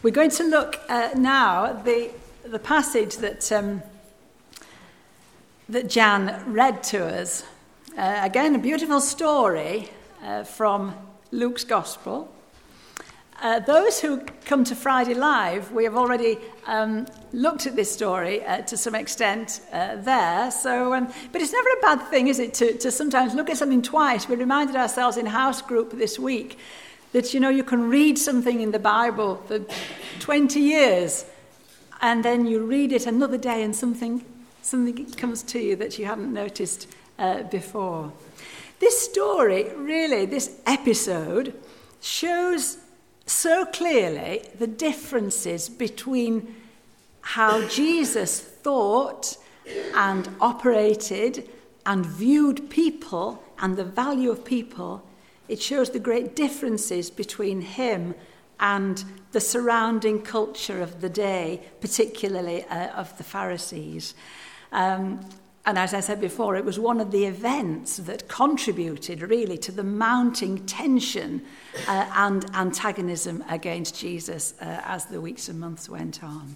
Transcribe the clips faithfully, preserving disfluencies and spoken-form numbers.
We're going to look uh, now at the, the passage that, um, that Jan read to us. Uh, again, a beautiful story uh, from Luke's Gospel. Uh, those who come to Friday Live, we have already um, looked at this story uh, to some extent uh, there. So, um, but it's never a bad thing, is it, to, to sometimes look at something twice. We reminded ourselves in house group this week that, you know, you can read something in the Bible for twenty years, and then you read it another day, and something something comes to you that you hadn't noticed uh, before. This story, really, this episode, shows so clearly the differences between how Jesus thought and operated and viewed people and the value of people. It shows the great differences between him and the surrounding culture of the day, particularly uh, of the Pharisees. Um, And as I said before, it was one of the events that contributed really to the mounting tension uh, and antagonism against Jesus uh, as the weeks and months went on.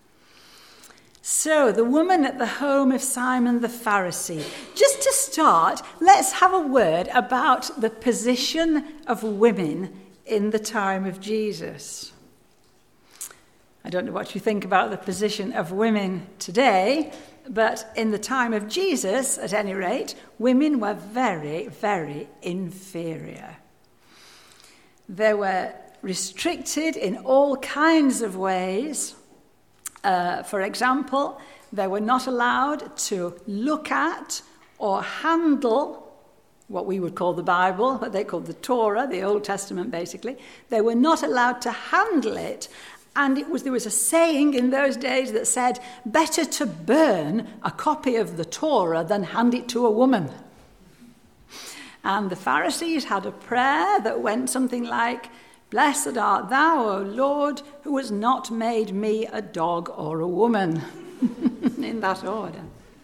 So, the woman at the home of Simon the Pharisee. Just to start, let's have a word about the position of women in the time of Jesus. I don't know what you think about the position of women today, but in the time of Jesus, at any rate, women were very, very inferior. They were restricted in all kinds of ways. Uh, for example, they were not allowed to look at or handle what we would call the Bible, what they called the Torah, the Old Testament basically. They were not allowed to handle it. And it was, there was a saying in those days that said, better to burn a copy of the Torah than hand it to a woman. And the Pharisees had a prayer that went something like, blessed art thou, O Lord, who has not made me a dog or a woman, in that order.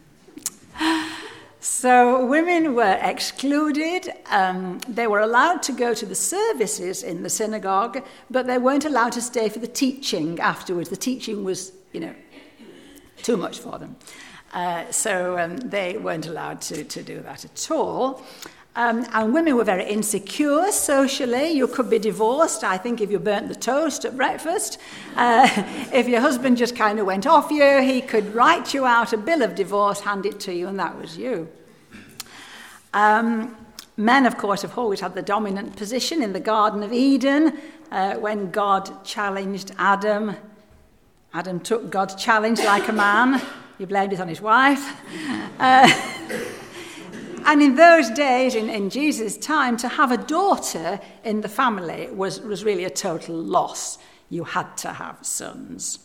So women were excluded. Um, they were allowed to go to the services in the synagogue, but they weren't allowed to stay for the teaching afterwards. The teaching was, you know, too much for them. Uh, so um, they weren't allowed to, to do that at all. Um, and women were very insecure socially. You could be divorced, I think, if you burnt the toast at breakfast. Uh, if your husband just kind of went off you, he could write you out a bill of divorce, hand it to you, and that was you. Um, men, of course, have always had the dominant position in the Garden of Eden. Uh, when God challenged Adam, Adam took God's challenge like a man. He blamed it on his wife. Uh, And in those days, in, in Jesus' time, to have a daughter in the family was, was really a total loss. You had to have sons.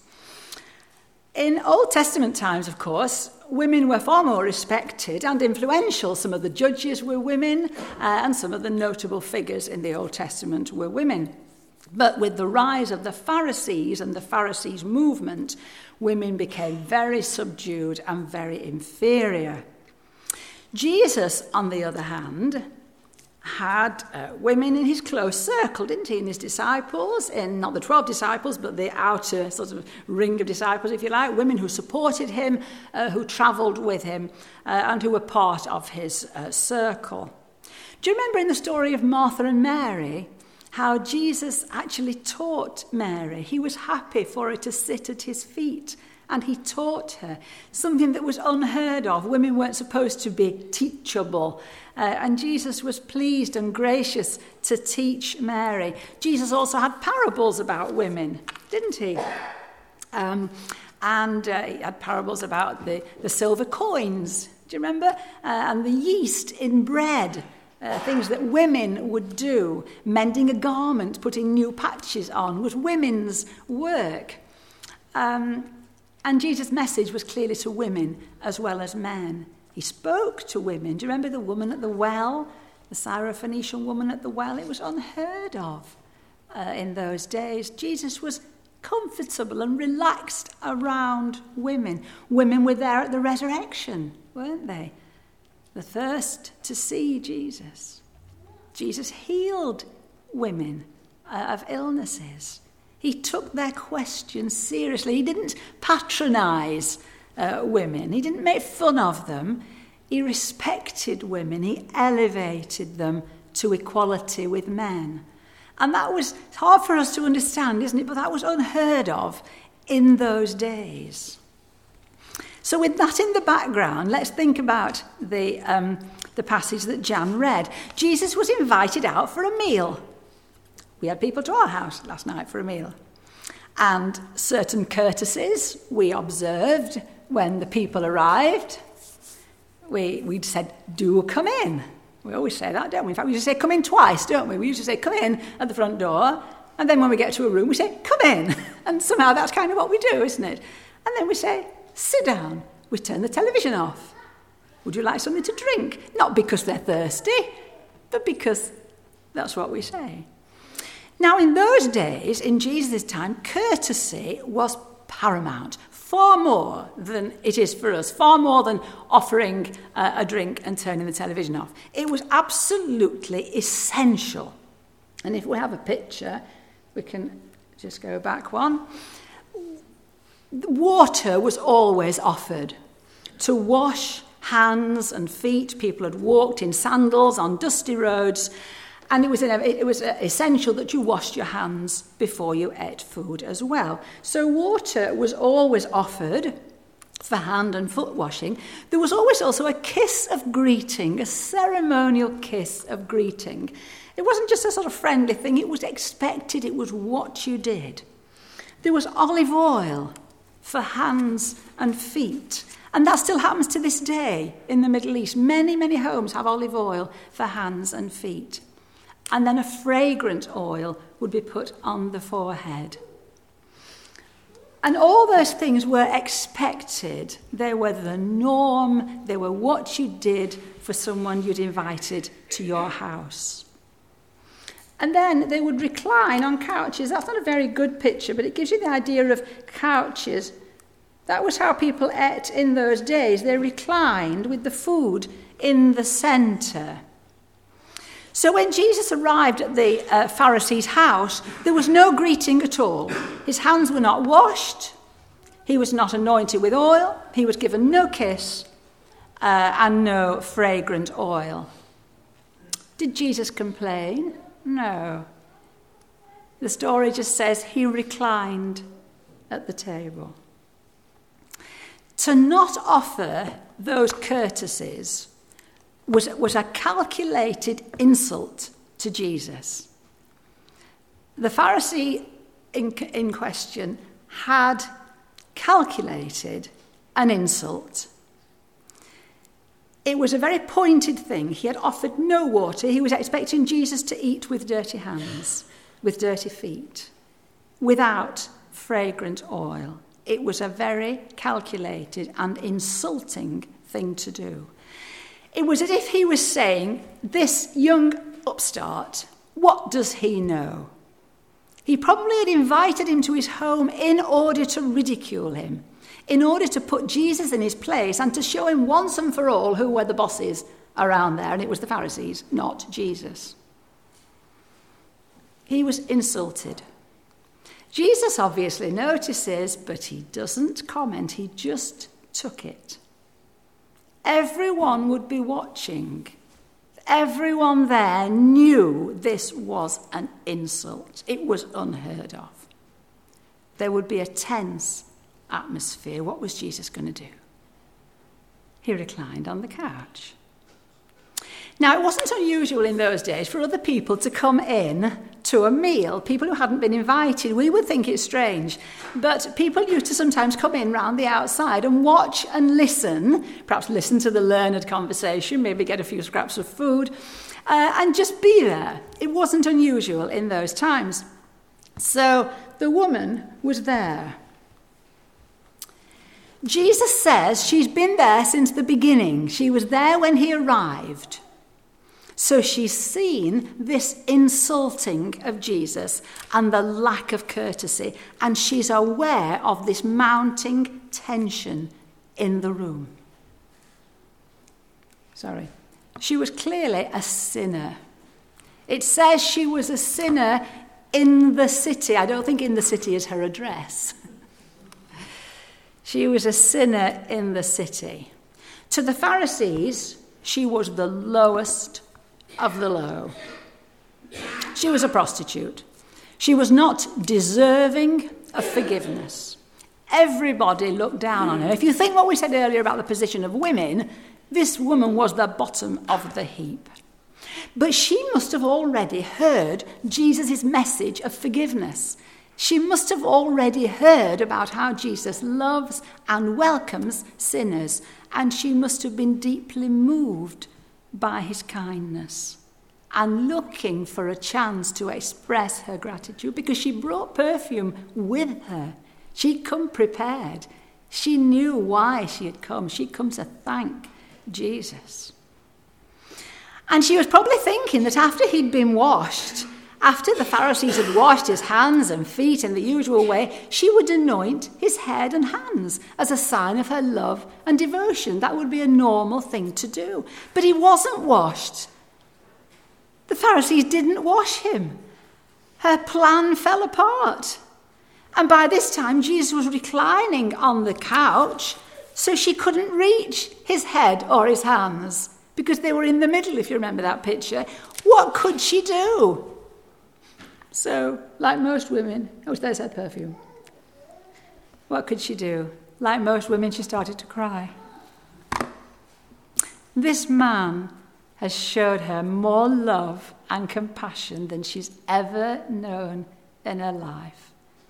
In Old Testament times, of course, women were far more respected and influential. Some of the judges were women, uh, and some of the notable figures in the Old Testament were women. But with the rise of the Pharisees and the Pharisees movement, women became very subdued and very inferior. Jesus, on the other hand, had uh, women in his close circle, didn't he, in his disciples, in not the twelve disciples, but the outer sort of ring of disciples, if you like, women who supported him, uh, who travelled with him, uh, and who were part of his uh, circle. Do you remember in the story of Martha and Mary, how Jesus actually taught Mary? He was happy for her to sit at his feet, and he taught her something that was unheard of. Women weren't supposed to be teachable. Uh, and Jesus was pleased and gracious to teach Mary. Jesus also had parables about women, didn't he? Um, and uh, he had parables about the, the silver coins, do you remember? Uh, and the yeast in bread. Uh, things that women would do. Mending a garment, putting new patches on, was women's work. Um, And Jesus' message was clearly to women as well as men. He spoke to women. Do you remember the woman at the well? The Syrophoenician woman at the well? It was unheard of uh, in those days. Jesus was comfortable and relaxed around women. Women were there at the resurrection, weren't they? The thirst to see Jesus. Jesus healed women uh, of illnesses. He took their questions seriously. He didn't patronise uh, women. He didn't make fun of them. He respected women. He elevated them to equality with men. And that was hard for us to understand, isn't it? But that was unheard of in those days. So with that in the background, let's think about the, um, the passage that Jan read. Jesus was invited out for a meal. We had people to our house last night for a meal. And certain courtesies we observed when the people arrived. We, we'd said, do come in. We always say that, don't we? In fact, we used to say, come in twice, don't we? We used to say, come in at the front door. And then when we get to a room, we say, come in. And somehow that's kind of what we do, isn't it? And then we say, sit down. We turn the television off. Would you like something to drink? Not because they're thirsty, but because that's what we say. Now, in those days, in Jesus' time, courtesy was paramount, far more than it is for us, far more than offering uh, a drink and turning the television off. It was absolutely essential. And if we have a picture, we can just go back one. Water was always offered to wash hands and feet. People had walked in sandals on dusty roads, and it was, it was essential that you washed your hands before you ate food as well. So water was always offered for hand and foot washing. There was always also a kiss of greeting, a ceremonial kiss of greeting. It wasn't just a sort of friendly thing, it was expected, it was what you did. There was olive oil for hands and feet. And that still happens to this day in the Middle East. Many, many homes have olive oil for hands and feet. And then a fragrant oil would be put on the forehead. And all those things were expected. They were the norm. They were what you did for someone you'd invited to your house. And then they would recline on couches. That's not a very good picture, but it gives you the idea of couches. That was how people ate in those days. They reclined with the food in the centre. So when Jesus arrived at the uh, Pharisee's house, there was no greeting at all. His hands were not washed. He was not anointed with oil. He was given no kiss uh, and no fragrant oil. Did Jesus complain? No. The story just says he reclined at the table. To not offer those courtesies was, was a calculated insult to Jesus. The Pharisee in, in question had calculated an insult. It was a very pointed thing. He had offered no water. He was expecting Jesus to eat with dirty hands, with dirty feet, without fragrant oil. It was a very calculated and insulting thing to do. It was as if he was saying, this young upstart, what does he know? He probably had invited him to his home in order to ridicule him, in order to put Jesus in his place and to show him once and for all who were the bosses around there, and it was the Pharisees, not Jesus. He was insulted. Jesus obviously notices, but he doesn't comment. He just took it. Everyone would be watching. Everyone there knew this was an insult. It was unheard of. There would be a tense atmosphere. What was Jesus going to do? He reclined on the couch. Now, it wasn't unusual in those days for other people to come in to a meal, people who hadn't been invited. We would think it's strange, but people used to sometimes come in round the outside and watch and listen, perhaps listen to the learned conversation, maybe get a few scraps of food, uh, and just be there. It wasn't unusual in those times. So the woman was there. Jesus says she's been there since the beginning. She was there when he arrived. So she's seen this insulting of Jesus and the lack of courtesy, and she's aware of this mounting tension in the room. Sorry. She was clearly a sinner. It says she was a sinner in the city. I don't think in the city is her address. She was a sinner in the city. To the Pharisees, she was the lowest of the low. She was a prostitute. She was not deserving of forgiveness. Everybody looked down on her. If you think what we said earlier about the position of women, this woman was the bottom of the heap. But she must have already heard Jesus' message of forgiveness. She must have already heard about how Jesus loves and welcomes sinners, and she must have been deeply moved by his kindness and looking for a chance to express her gratitude, because she brought perfume with her. She'd come prepared. She knew why she had come. She'd come to thank Jesus. And she was probably thinking that after he'd been washed, after the Pharisees had washed his hands and feet in the usual way, she would anoint his head and hands as a sign of her love and devotion. That would be a normal thing to do. But he wasn't washed. The Pharisees didn't wash him. Her plan fell apart. And by this time, Jesus was reclining on the couch, so she couldn't reach his head or his hands because they were in the middle, if you remember that picture. What could she do? So, like most women, oh, there's her perfume. What could she do? Like most women, she started to cry. This man has showed her more love and compassion than she's ever known in her life.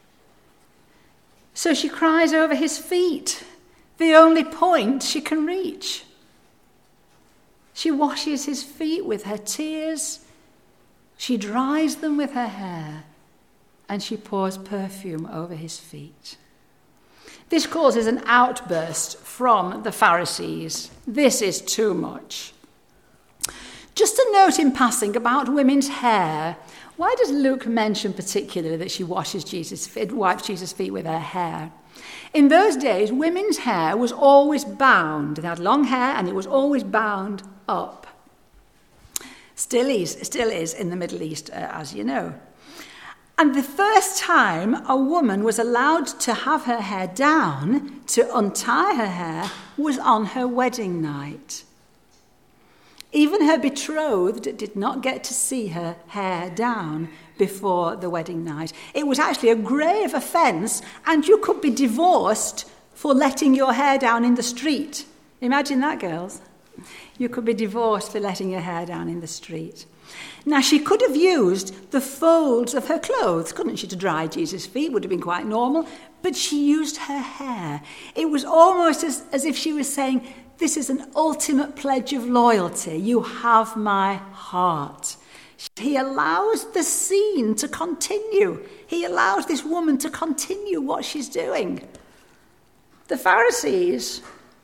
So she cries over his feet, the only point she can reach. She washes his feet with her tears. She dries them with her hair, and she pours perfume over his feet. This causes an outburst from the Pharisees. This is too much. Just a note in passing about women's hair. Why does Luke mention particularly that she washes Jesus' feet, wipes Jesus' feet with her hair? In those days, women's hair was always bound. They had long hair, and it was always bound up. Still is, still is in the Middle East, uh, as you know. And the first time a woman was allowed to have her hair down, to untie her hair, was on her wedding night. Even her betrothed did not get to see her hair down before the wedding night. It was actually a grave offence, and you could be divorced for letting your hair down in the street. Imagine that, girls. You could be divorced for letting your hair down in the street. Now, she could have used the folds of her clothes, couldn't she, to dry Jesus' feet? Would have been quite normal. But she used her hair. It was almost as, as if she was saying, this is an ultimate pledge of loyalty. You have my heart. He allows the scene to continue. He allows this woman to continue what she's doing. The Pharisees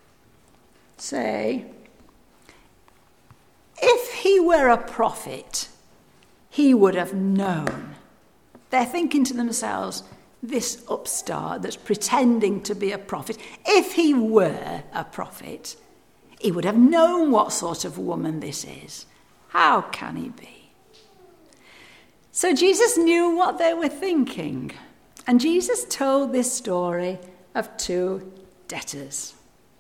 say, if he were a prophet, he would have known. They're thinking to themselves, this upstart that's pretending to be a prophet, if he were a prophet, he would have known what sort of woman this is. How can he be? So Jesus knew what they were thinking. And Jesus told this story of two debtors.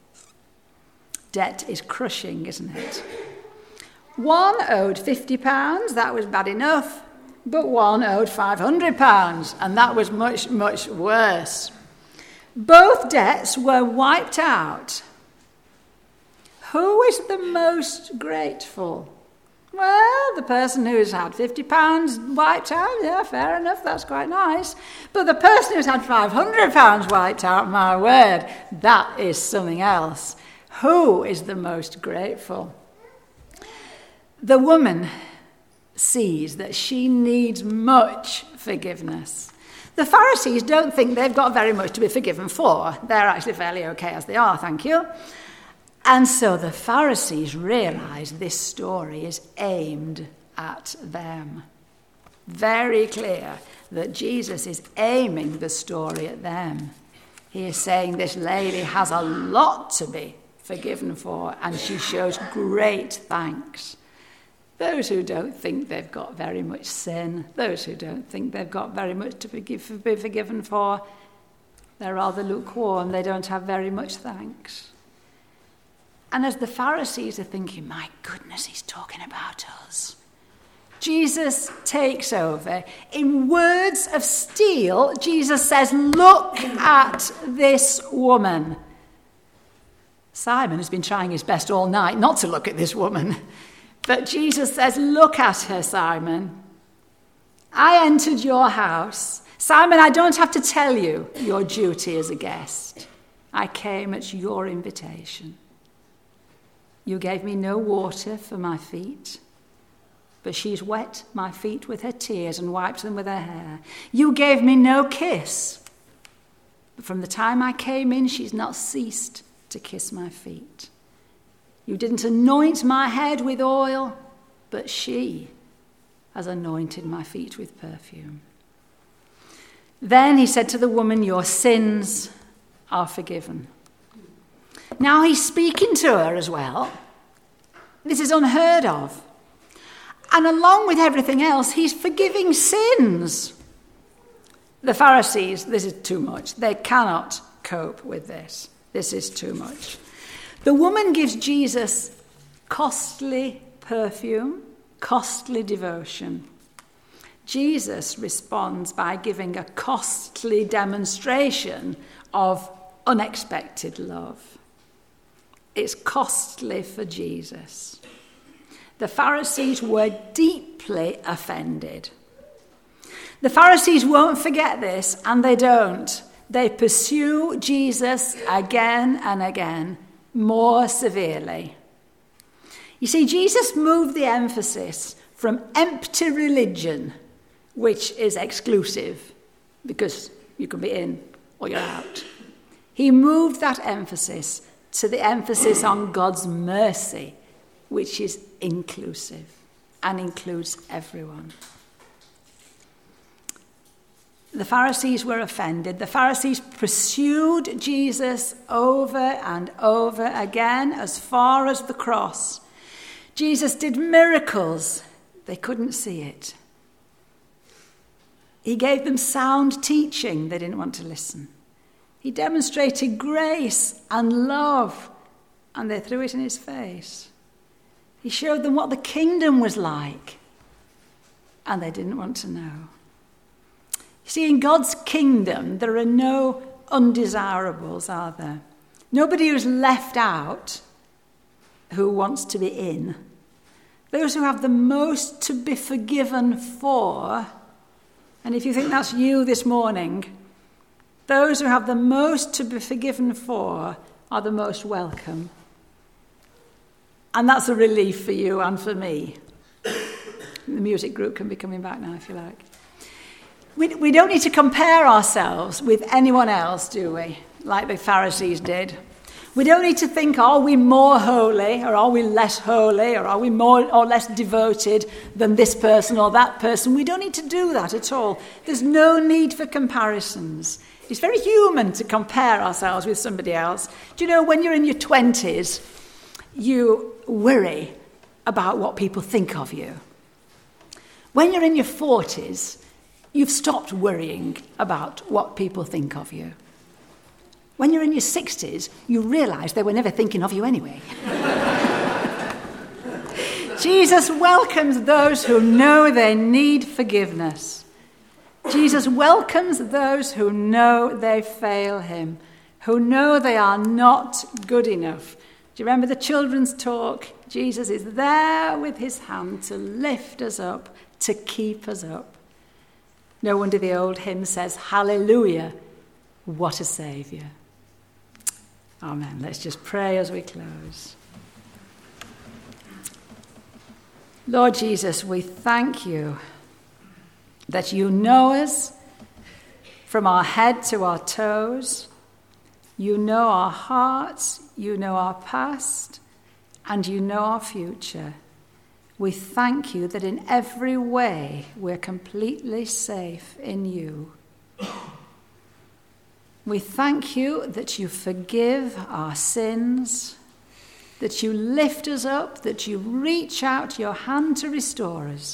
Debt is crushing, isn't it? One owed fifty pounds, that was bad enough, but one owed five hundred pounds, and that was much, much worse. Both debts were wiped out. Who is the most grateful? Well, the person who's had fifty pounds wiped out, yeah, fair enough, that's quite nice. But the person who's had five hundred pounds wiped out, my word, that is something else. Who is the most grateful? The woman sees that she needs much forgiveness. The Pharisees don't think they've got very much to be forgiven for. They're actually fairly okay as they are, thank you. And so the Pharisees realize this story is aimed at them. Very clear that Jesus is aiming the story at them. He is saying this lady has a lot to be forgiven for, and she shows great thanks. those who don't think they've got very much sin, those who don't think they've got very much to forgive, be forgiven for, they're rather lukewarm. They don't have very much thanks. And as the Pharisees are thinking, my goodness, he's talking about us, Jesus takes over. In words of steel, Jesus says, look at this woman. Simon has been trying his best all night not to look at this woman. But Jesus says, look at her, Simon. I entered your house. Simon, I don't have to tell you your duty as a guest. I came at your invitation. You gave me no water for my feet, but she's wet my feet with her tears and wiped them with her hair. You gave me no kiss, but from the time I came in, she's not ceased to kiss my feet. You didn't anoint my head with oil, but she has anointed my feet with perfume. Then he said to the woman, your sins are forgiven. Now he's speaking to her as well. This is unheard of. And along with everything else, he's forgiving sins. The Pharisees, this is too much. They cannot cope with this. This is too much. The woman gives Jesus costly perfume, costly devotion. Jesus responds by giving a costly demonstration of unexpected love. It's costly for Jesus. The Pharisees were deeply offended. The Pharisees won't forget this, and they don't. They pursue Jesus again and again, more severely. You see, Jesus moved the emphasis from empty religion, which is exclusive, because you can be in or you're out. He moved that emphasis to the emphasis on God's mercy, which is inclusive and includes everyone. The Pharisees were offended. The Pharisees pursued Jesus over and over again as far as the cross. Jesus did miracles. They couldn't see it. He gave them sound teaching. They didn't want to listen. He demonstrated grace and love, and they threw it in his face. He showed them what the kingdom was like, and they didn't want to know. You see, in God's kingdom, there are no undesirables, are there? Nobody who's left out who wants to be in. Those who have the most to be forgiven for, and if you think that's you this morning, those who have the most to be forgiven for are the most welcome. And that's a relief for you and for me. The music group can be coming back now if you like. We, we don't need to compare ourselves with anyone else, do we? Like the Pharisees did. We don't need to think, are we more holy, or are we less holy, or are we more or less devoted than this person or that person? We don't need to do that at all. There's no need for comparisons. It's very human to compare ourselves with somebody else. Do you know, when you're in your twenties, you worry about what people think of you. When you're in your forties, you've stopped worrying about what people think of you. When you're in your sixties, you realise they were never thinking of you anyway. Jesus welcomes those who know they need forgiveness. Jesus welcomes those who know they fail him, who know they are not good enough. Do you remember the children's talk? Jesus is there with his hand to lift us up, to keep us up. No wonder the old hymn says, hallelujah, what a saviour. Amen. Let's just pray as we close. Lord Jesus, we thank you that you know us from our head to our toes. You know our hearts, you know our past, and you know our future. We thank you that in every way we're completely safe in you. We thank you that you forgive our sins, that you lift us up, that you reach out your hand to restore us.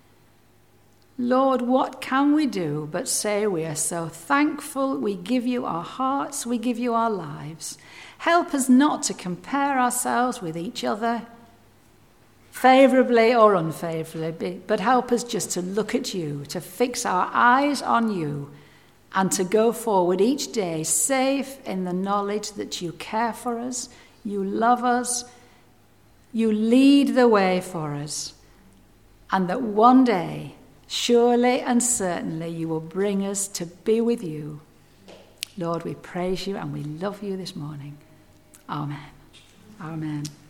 Lord, what can we do but say we are so thankful, we give you our hearts, we give you our lives. Help us not to compare ourselves with each other, favourably or unfavourably, but help us just to look at you, to fix our eyes on you, and to go forward each day safe in the knowledge that you care for us, you love us, you lead the way for us, and that one day, surely and certainly, you will bring us to be with you. Lord, we praise you and we love you this morning. Amen. Amen.